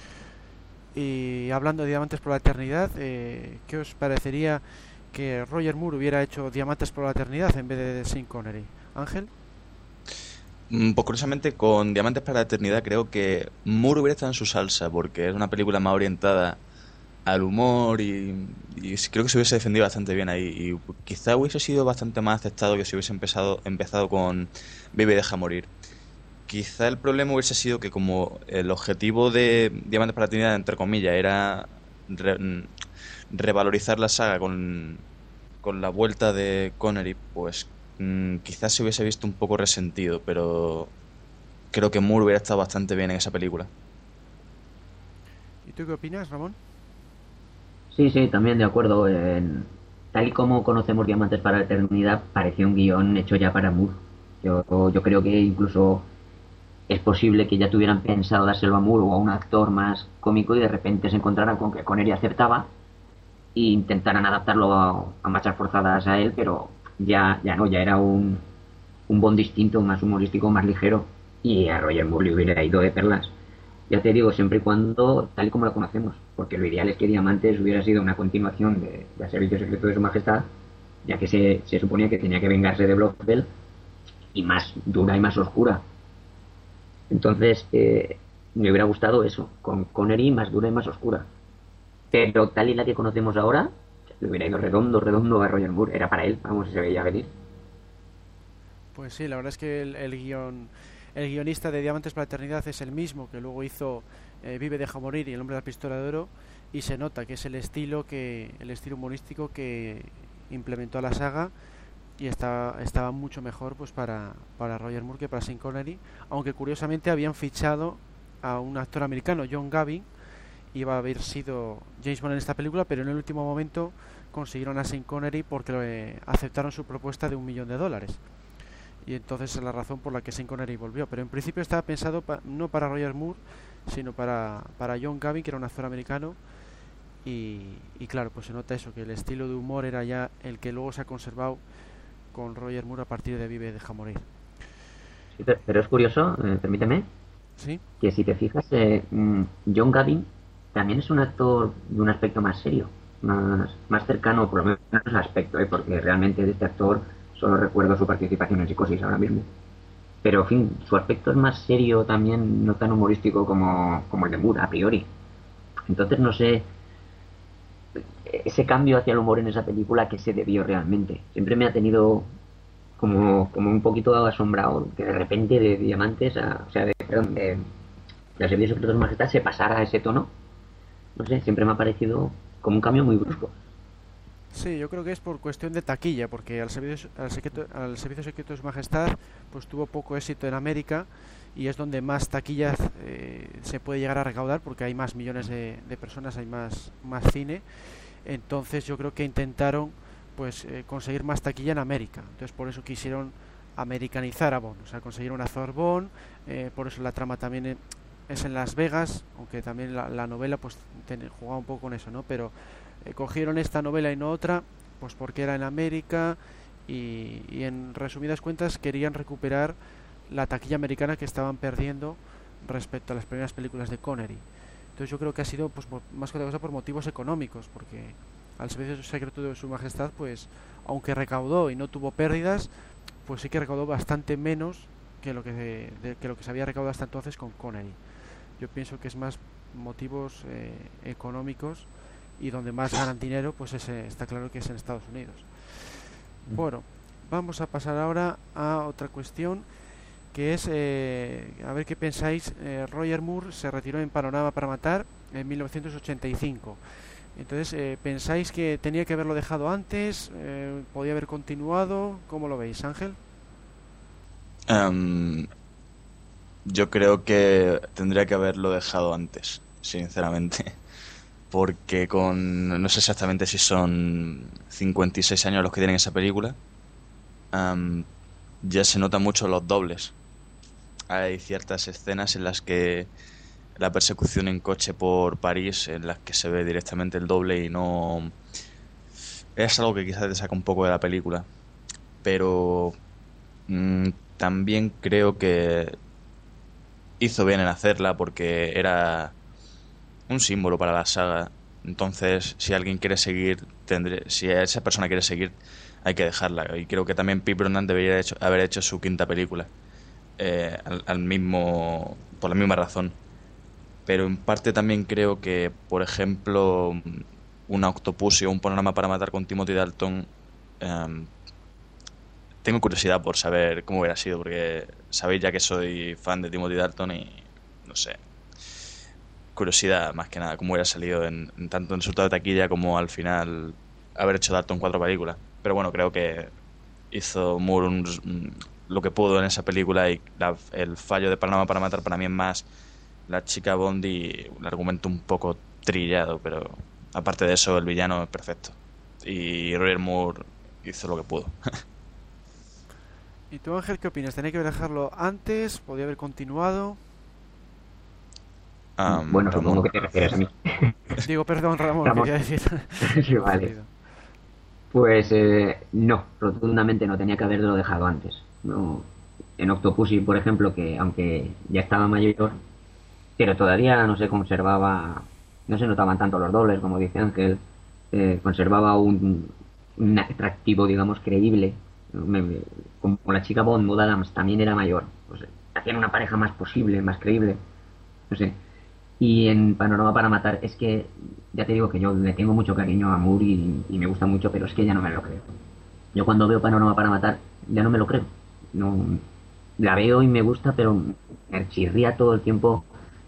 Y hablando de Diamantes por la Eternidad, ¿qué os parecería que Roger Moore hubiera hecho Diamantes por la Eternidad en vez de Sean Connery? Ángel. Pues curiosamente con Diamantes para la Eternidad creo que Moore hubiera estado en su salsa, porque es una película más orientada al humor y creo que se hubiese defendido bastante bien ahí, y quizá hubiese sido bastante más aceptado que si hubiese empezado con Vive y deja morir. Quizá el problema hubiese sido que como el objetivo de Diamantes para la Eternidad, entre comillas, era revalorizar la saga con la vuelta de Connery, pues quizás se hubiese visto un poco resentido, pero creo que Moore hubiera estado bastante bien en esa película. ¿Y tú qué opinas, Ramón? Sí, sí, también de acuerdo. Tal y como conocemos Diamantes para la Eternidad, parecía un guión hecho ya para Moore. Yo creo que incluso es posible que ya tuvieran pensado dárselo a Moore o a un actor más cómico y de repente se encontraran con que Connery aceptaba e intentaran adaptarlo a marchas forzadas a él, pero ya no, ya era un Bond distinto, más humorístico, más ligero, y a Roger Moore le hubiera ido de perlas. Ya te digo, siempre y cuando, tal y como lo conocemos, porque lo ideal es que Diamantes hubiera sido una continuación de Servicio Secreto de Su Majestad, ya que se suponía que tenía que vengarse de Blofeld, y más dura y más oscura. Entonces, me hubiera gustado eso, con Connery más dura y más oscura. Pero tal y la que conocemos ahora, le hubiera ido redondo a Roger Moore. Era para él, vamos, se veía venir. Pues sí, la verdad es que el guionista de Diamantes para la Eternidad es el mismo que luego hizo Vive, deja morir y El hombre de la pistola de oro, y se nota que es el estilo humorístico que implementó a la saga, y estaba mucho mejor pues para Roger Moore que para Sean Connery, aunque curiosamente habían fichado a un actor americano, John Gavin. Iba a haber sido James Bond en esta película, pero en el último momento consiguieron a Sean Connery porque aceptaron su propuesta de $1 millón, y entonces es la razón por la que Sean Connery volvió. Pero en principio estaba pensado no para Roger Moore, sino para John Gavin, que era un actor americano, y claro, pues se nota eso, que el estilo de humor era ya el que luego se ha conservado con Roger Moore a partir de Vive, deja morir. Sí, pero es curioso, permíteme, ¿Sí? que si te fijas, John Gavin también es un actor de un aspecto más serio, más cercano, por lo menos al aspecto, porque realmente de este actor solo recuerdo su participación en Psicosis ahora mismo. Pero, en fin, su aspecto es más serio también, no tan humorístico como el de Moore, a priori. Entonces, no sé, ese cambio hacia el humor en esa película, ¿qué se debió realmente? Siempre me ha tenido como un poquito asombrado que de repente de Diamantes, de la serie de Secretos de Majestad se pasara a ese tono. No sé, siempre me ha parecido como un cambio muy brusco. Sí, yo creo que es por cuestión de taquilla, porque al servicio secreto de su majestad pues tuvo poco éxito en América, y es donde más taquillas se puede llegar a recaudar, porque hay más millones de personas, hay más cine. Entonces yo creo que intentaron pues conseguir más taquilla en América. Entonces por eso quisieron americanizar a Bond, o sea, consiguieron hacer Bond. Por eso la trama también es en Las Vegas, aunque también la novela pues jugaba un poco con eso, ¿no? Pero cogieron esta novela y no otra, pues porque era en América, y en resumidas cuentas querían recuperar la taquilla americana que estaban perdiendo respecto a las primeras películas de Connery. Entonces yo creo que ha sido pues más que otra cosa por motivos económicos, porque al servicio secreto de su majestad, pues aunque recaudó y no tuvo pérdidas, pues sí que recaudó bastante menos que lo que se había recaudado hasta entonces con Connery. Yo pienso que es más motivos económicos, y donde más ganan dinero pues está claro que es en Estados Unidos. Bueno, vamos a pasar ahora a otra cuestión, que es a ver qué pensáis. Roger Moore se retiró en Panorama para matar en 1985. Entonces, ¿pensáis que tenía que haberlo dejado antes? ¿Podía haber continuado? ¿Cómo lo veis, Ángel? Yo creo que tendría que haberlo dejado antes, sinceramente. Porque no sé exactamente si son 56 años los que tienen esa película, ya se nota mucho los dobles. Hay ciertas escenas en las que la persecución en coche por París, en las que se ve directamente el doble, y no es algo que quizás te saca un poco de la película. Pero también creo que hizo bien en hacerla, porque era un símbolo para la saga. Entonces, si alguien quiere seguir, si esa persona quiere seguir, hay que dejarla. Y creo que también Pierce Brosnan debería haber hecho su quinta película, por la misma razón. Pero en parte también creo que, por ejemplo, una Octopussy o un Panorama para matar con Timothy Dalton, tengo curiosidad por saber cómo hubiera sido, porque sabéis ya que soy fan de Timothy Dalton, y no sé, curiosidad más que nada cómo hubiera salido tanto en resultado de taquilla como al final haber hecho Dalton 4 películas. Pero bueno, creo que hizo Moore lo que pudo en esa película, y el fallo de Panorama para matar para mí es más la chica Bond y un argumento un poco trillado, pero aparte de eso el villano es perfecto, y Roger Moore hizo lo que pudo. ¿Y tú, Ángel, qué opinas? ¿Tenía que haber dejarlo antes? ¿Podía haber continuado? Bueno, supongo que te refieres a mí. Digo, perdón, Ramón, quería decir. Sí, vale. Pues no, rotundamente no, tenía que haberlo dejado antes. No, en Octopussy, por ejemplo, que aunque ya estaba mayor, pero todavía no se conservaba, no se notaban tanto los dobles, como dice Ángel, conservaba un atractivo, digamos, creíble. Como la chica Bond, Maud Adams, también era mayor, pues hacían una pareja más posible, más creíble, no sé. Y en Panorama para Matar, es que ya te digo que yo le tengo mucho cariño a Moore y me gusta mucho, pero es que ya no me lo creo. Yo cuando veo Panorama para Matar, ya no me lo creo. No, la veo y me gusta, pero me chirría todo el tiempo.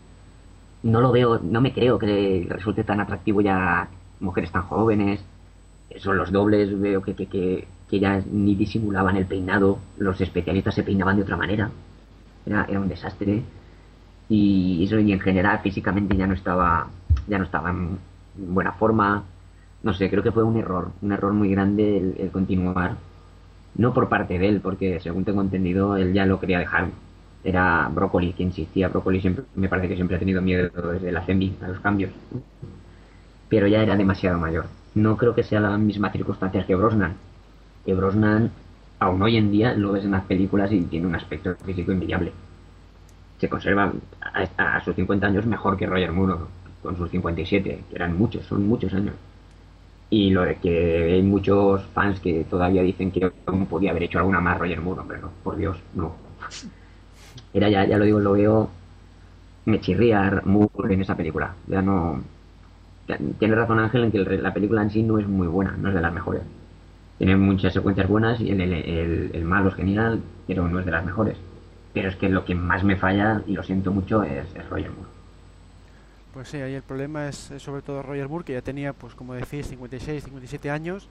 No lo veo, no me creo que resulte tan atractivo ya mujeres tan jóvenes. Son los dobles, veo que ya ni disimulaban el peinado, los especialistas se peinaban de otra manera. Era un desastre. Y eso, y en general físicamente ya no estaba en buena forma. No sé, creo que fue un error muy grande el continuar. No por parte de él, porque según tengo entendido, él ya lo quería dejar. Era Broccoli quien insistía. Broccoli siempre, me parece que siempre ha tenido miedo desde la Zenby a los cambios. Pero ya era demasiado mayor. No creo que sea las mismas circunstancias que Brosnan. Que Brosnan, aún hoy en día, lo ves en las películas y tiene un aspecto físico envidiable. Se conserva a sus 50 años mejor que Roger Moore con sus 57, que eran muchos, son muchos años. Y lo de que hay muchos fans que todavía dicen que aún podía haber hecho alguna más Roger Moore, hombre, no, por Dios, no. Ya lo digo, lo veo, me chirría Moore en esa película. Ya no. Tiene razón Ángel en que la película en sí no es muy buena, no es de las mejores. Tiene muchas secuencias buenas y el malo es genial, pero no es de las mejores. Pero es que lo que más me falla, y lo siento mucho, es Roger Moore. Pues sí, ahí el problema es sobre todo Roger Moore, que ya tenía, pues como decís, 56, 57 años,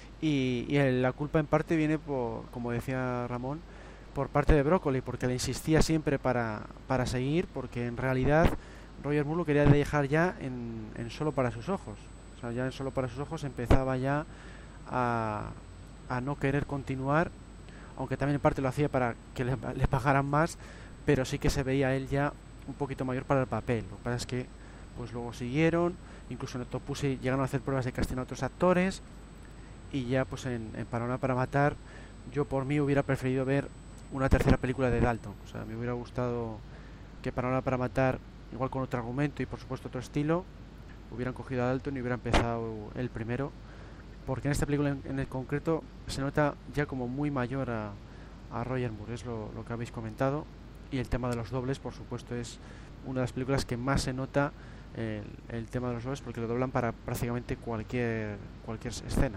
la culpa en parte viene, como decía Ramón, por parte de Broccoli, porque le insistía siempre para seguir, porque en realidad Roger Moore lo quería dejar ya en Solo para sus ojos. O sea, ya en Solo para sus ojos empezaba ya a, a no querer continuar, aunque también en parte lo hacía para que le pagaran más, pero sí que se veía él ya un poquito mayor para el papel. Lo que pasa es que pues luego siguieron, incluso en Octopus llegaron a hacer pruebas de casting a otros actores, y ya pues en Panorama para Matar, yo por mí hubiera preferido ver una tercera película de Dalton. O sea, me hubiera gustado que Panorama para Matar, igual con otro argumento y por supuesto otro estilo, hubieran cogido a Dalton y hubiera empezado el primero, porque en esta película en el concreto se nota ya como muy mayor a Roger Moore, es lo que habéis comentado, y el tema de los dobles, por supuesto, es una de las películas que más se nota el tema de los dobles, porque lo doblan para prácticamente cualquier escena.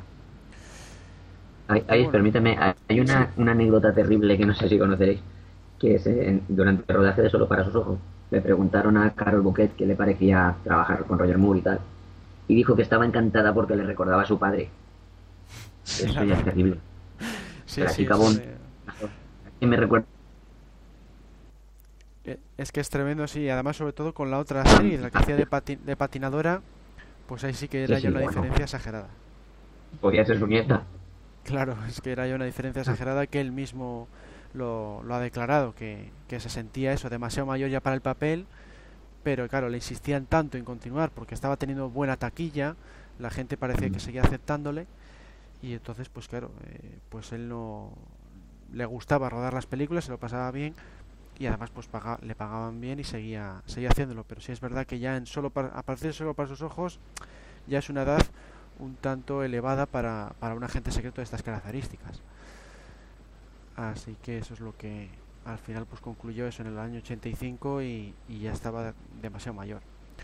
Ahí, Bueno, permíteme, hay sí, una anécdota terrible que no sé si conoceréis, que es durante el rodaje de Solo para sus ojos. Le preguntaron a Carol Bouquet qué le parecía trabajar con Roger Moore y tal, y dijo que estaba encantada porque le recordaba a su padre. Eso ya claro, es terrible. sí, Pero sí, así Cabón, que me recuerda. es que es tremendo, sí, además sobre todo con la otra serie, la que hacía de patinadora, pues ahí sí que Sí, era ya sí, una bueno, diferencia exagerada. podía ser su nieta. Claro, es que era ya una diferencia exagerada, que él mismo lo ha declarado, que se sentía eso, demasiado mayor ya para el papel, pero claro, le insistían tanto en continuar porque estaba teniendo buena taquilla, la gente parecía que seguía aceptándole, y entonces pues claro, pues él no le gustaba rodar las películas, se lo pasaba bien, y además pues le pagaban bien y seguía haciéndolo. Pero sí es verdad que ya a partir de Solo para sus ojos ya es una edad un tanto elevada para un agente secreto de estas características. Así que eso es lo que al final pues concluyó eso en el año 85, y ya estaba demasiado mayor.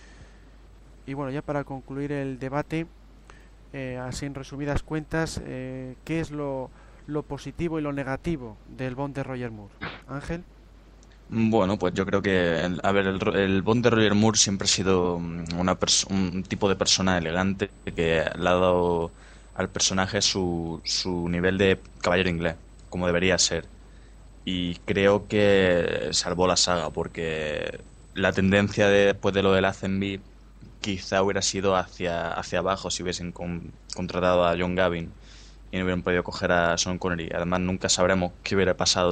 Y bueno, ya para concluir el debate, así en resumidas cuentas, ¿qué es lo positivo y lo negativo del Bond de Roger Moore? Ángel. Bueno, pues yo creo que, a ver, el Bond de Roger Moore siempre ha sido un tipo de persona elegante que le ha dado al personaje su nivel de caballero inglés, como debería ser. Y creo que salvó la saga, porque la tendencia después de lo del Lazenby quizá hubiera sido hacia abajo si hubiesen contratado a John Gavin y no hubieran podido coger a Sean Connery. Además, nunca sabremos qué hubiera pasado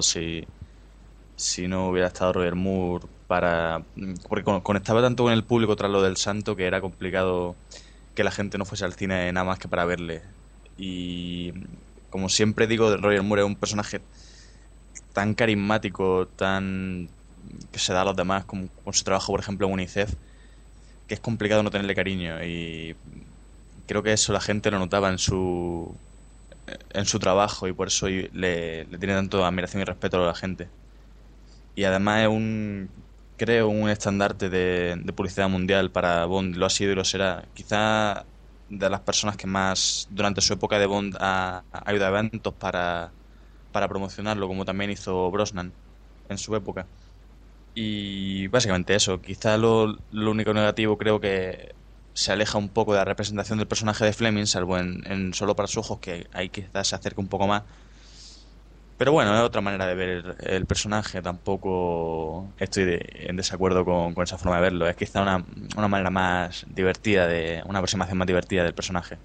si no hubiera estado Roger Moore porque conectaba tanto con el público tras lo del Santo que era complicado que la gente no fuese al cine nada más que para verle. Y como siempre digo, Roger Moore es un personaje tan carismático, tan que se da a los demás, como con su trabajo, por ejemplo, en UNICEF, que es complicado no tenerle cariño. Y creo que eso la gente lo notaba en su trabajo, y por eso le tiene tanto admiración y respeto a la gente. Y además es creo, un estandarte de publicidad mundial para Bond, lo ha sido y lo será. Quizá de las personas que más durante su época de Bond ha ayudado a eventos para promocionarlo, como también hizo Brosnan en su época. Y básicamente eso. Quizá lo único negativo, creo que se aleja un poco de la representación del personaje de Fleming, salvo en Solo para sus ojos, que ahí quizás se acerca un poco más. Pero bueno, es otra manera de ver el personaje. Tampoco estoy en desacuerdo con esa forma de verlo. Es quizá una manera más divertida, una aproximación más divertida del personaje.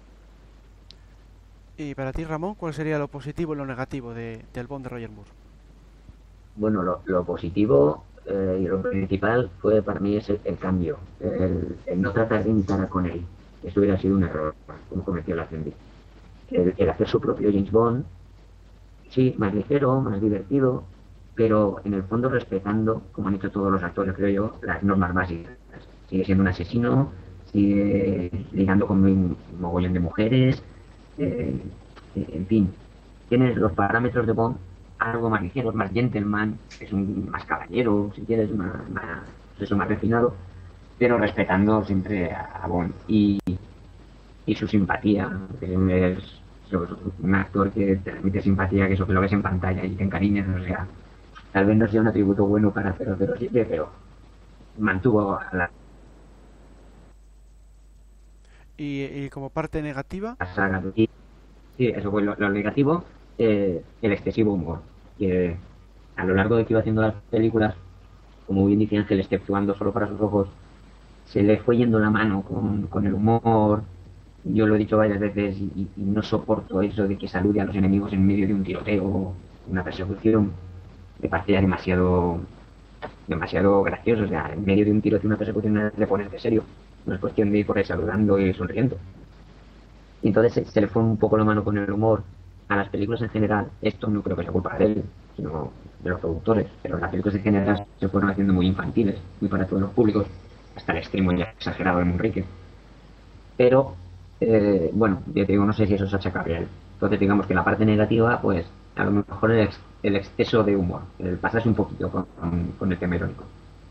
Y para ti, Ramón, ¿cuál sería lo positivo y lo negativo del Bond de Roger Moore? Bueno, lo positivo y lo principal fue para mí es el cambio, el no tratar de imitar a Connery. Eso hubiera sido un error, como cometió la Lazenby. El hacer su propio James Bond, sí, más ligero, más divertido, pero en el fondo respetando, como han hecho todos los actores, creo yo, las normas básicas. Sigue siendo un asesino, sigue ligando con un mogollón de mujeres, en fin, tienes los parámetros de Bond algo más ligeros, más gentleman, es más caballero, si quieres, más refinado, pero respetando siempre a Bond y su simpatía. Es un actor que te transmite simpatía, que eso que lo ves en pantalla y te encariñas, o sea, tal vez no sea un atributo bueno para 007, pero mantuvo a la Y como parte negativa, saga. Sí, eso fue lo negativo, el excesivo humor, que a lo largo de que iba haciendo las películas, como bien dice Ángel, exceptuando Solo para sus ojos, se le fue yendo la mano con el humor. Yo lo he dicho varias veces y no soporto eso de que salude a los enemigos en medio de un tiroteo o una persecución. Me parecía demasiado gracioso. O sea, en medio de un tiroteo, una persecución, le pones de serio. No es cuestión de ir por ahí saludando y sonriendo. Y entonces se le fue un poco la mano con el humor a las películas en general. Esto no creo que sea culpa de él, sino de los productores. Pero las películas en general se fueron haciendo muy infantiles, muy para todos los públicos, hasta el extremo ya exagerado de Enrique. Pero bueno, ya te digo, no sé si eso es achacable a él. Entonces digamos que la parte negativa, pues a lo mejor el exceso de humor, el pasarse un poquito con el tema irónico.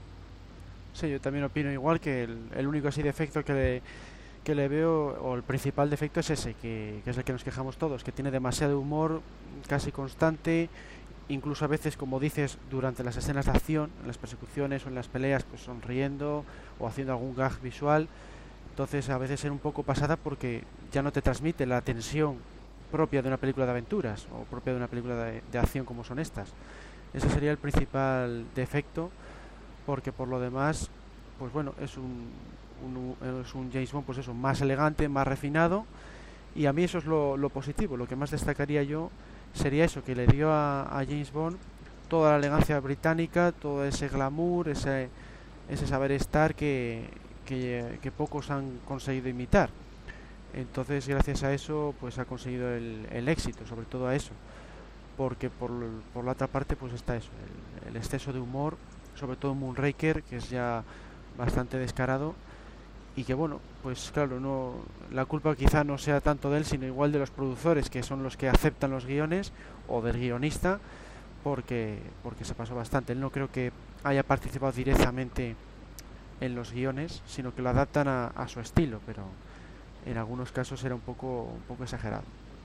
Sí, yo también opino igual, que el único así defecto que le veo, o el principal defecto es ese, que es el que nos quejamos todos, que tiene demasiado humor casi constante, incluso a veces, como dices, durante las escenas de acción, en las persecuciones o en las peleas, pues sonriendo o haciendo algún gag visual. Entonces a veces es un poco pasada porque ya no te transmite la tensión propia de una película de aventuras o propia de una película de acción como son estas. Ese sería el principal defecto, porque por lo demás, pues bueno, es un James Bond, pues eso, más elegante, más refinado, y a mí eso es lo positivo. Lo que más destacaría yo sería eso, que le dio a James Bond toda la elegancia británica, todo ese glamour, ese saber estar que pocos han conseguido imitar. Entonces, gracias a eso, pues ha conseguido el éxito, sobre todo a eso, porque por la otra parte, pues está eso, el exceso de humor, sobre todo en Moonraker, que es ya bastante descarado, y que bueno, pues claro, no, la culpa quizá no sea tanto de él, sino igual de los productores, que son los que aceptan los guiones, o del guionista, porque se pasó bastante. Él no creo que haya participado directamente en los guiones, sino que lo adaptan a su estilo, pero en algunos casos era un poco exagerado.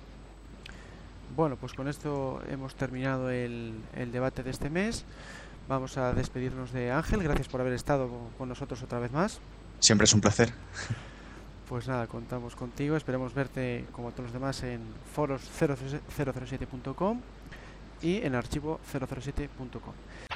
Bueno, pues con esto hemos terminado el debate de este mes. Vamos a despedirnos de Ángel. Gracias por haber estado con nosotros otra vez más. Siempre es un placer. Pues nada, contamos contigo. Esperemos verte, como todos los demás, en foros007.com y en archivo007.com.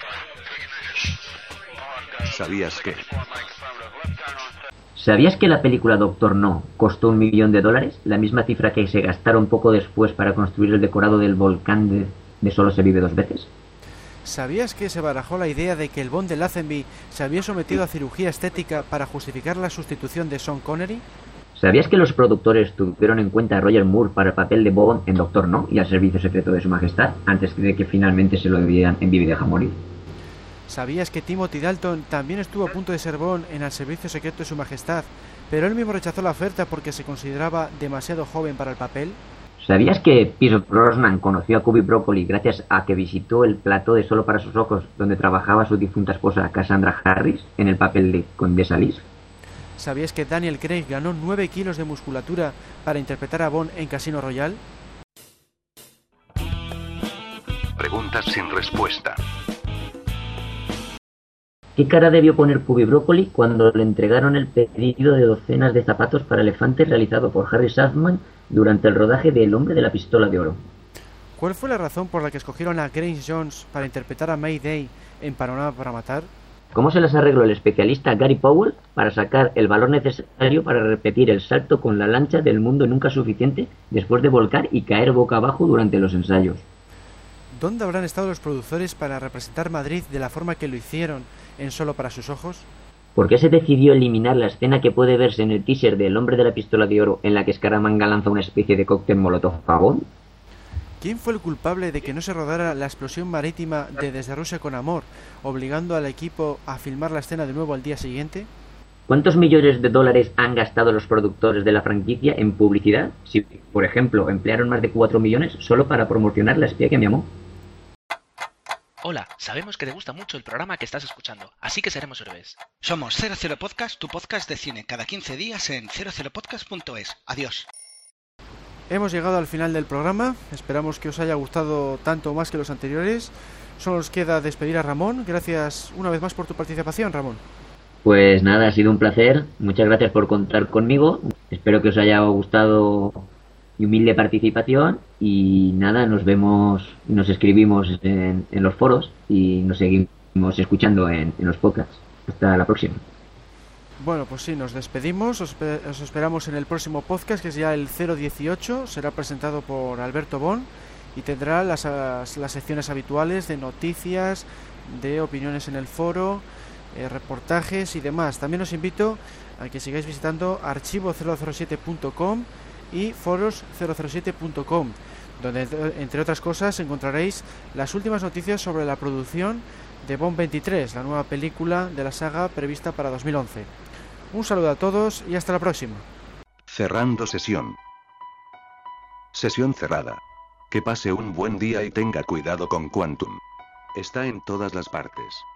¿Sabías que la película Doctor No costó $1 millón? La misma cifra que se gastaron poco después para construir el decorado del volcán de Solo se vive dos veces. ¿Sabías que se barajó la idea de que el Bond de Lazenby se había sometido a cirugía estética para justificar la sustitución de Sean Connery? ¿Sabías que los productores tuvieron en cuenta a Roger Moore para el papel de Bond en Doctor No y al servicio secreto de su majestad, antes de que finalmente se lo debieran en Vive y deja morir? ¿Sabías que Timothy Dalton también estuvo a punto de ser Bond en el servicio secreto de su majestad, pero él mismo rechazó la oferta porque se consideraba demasiado joven para el papel? ¿Sabías que Pierce Brosnan conoció a Cubby Broccoli gracias a que visitó el plató de Solo para sus ojos, donde trabajaba su difunta esposa Cassandra Harris en el papel de Condesa Liz? ¿Sabías que Daniel Craig ganó 9 kilos de musculatura para interpretar a Bond en Casino Royale? Preguntas sin respuesta. ¿Qué cara debió poner Cubby Broccoli cuando le entregaron el pedido de docenas de zapatos para elefantes realizado por Harry Safman durante el rodaje de El hombre de la pistola de oro? ¿Cuál fue la razón por la que escogieron a Grace Jones para interpretar a Mayday en Panorama para Matar? ¿Cómo se las arregló el especialista Gary Powell para sacar el valor necesario para repetir el salto con la lancha del mundo nunca suficiente después de volcar y caer boca abajo durante los ensayos? ¿Dónde habrán estado los productores para representar Madrid de la forma que lo hicieron en Solo para sus ojos? ¿Por qué se decidió eliminar la escena que puede verse en el teaser de El hombre de la pistola de oro en la que Scaramanga lanza una especie de cóctel molotov a Bond? ¿Quién fue el culpable de que no se rodara la explosión marítima de Desde Rusia con Amor, obligando al equipo a filmar la escena de nuevo al día siguiente? ¿Cuántos millones de dólares han gastado los productores de la franquicia en publicidad si, por ejemplo, emplearon más de 4 millones solo para promocionar La espía que me amó? Hola, sabemos que te gusta mucho el programa que estás escuchando, así que seremos héroes. Somos 00 Podcast, tu podcast de cine, cada 15 días en 00podcast.es. Adiós. Hemos llegado al final del programa, esperamos que os haya gustado tanto o más que los anteriores. Solo nos queda despedir a Ramón. Gracias una vez más por tu participación, Ramón. Pues nada, ha sido un placer, muchas gracias por contar conmigo, espero que os haya gustado mi humilde participación y nada, nos vemos, nos escribimos en los foros y nos seguimos escuchando en los podcasts. Hasta la próxima. Bueno, pues sí, nos despedimos, os esperamos en el próximo podcast, que es ya el 018, será presentado por Alberto Bon y tendrá las secciones habituales de noticias, de opiniones en el foro, reportajes y demás. También os invito a que sigáis visitando archivo007.com y foros007.com, donde entre otras cosas encontraréis las últimas noticias sobre la producción de Bond 23, la nueva película de la saga prevista para 2011. Un saludo a todos y hasta la próxima. Cerrando sesión. Sesión cerrada. Que pase un buen día y tenga cuidado con Quantum. Está en todas las partes.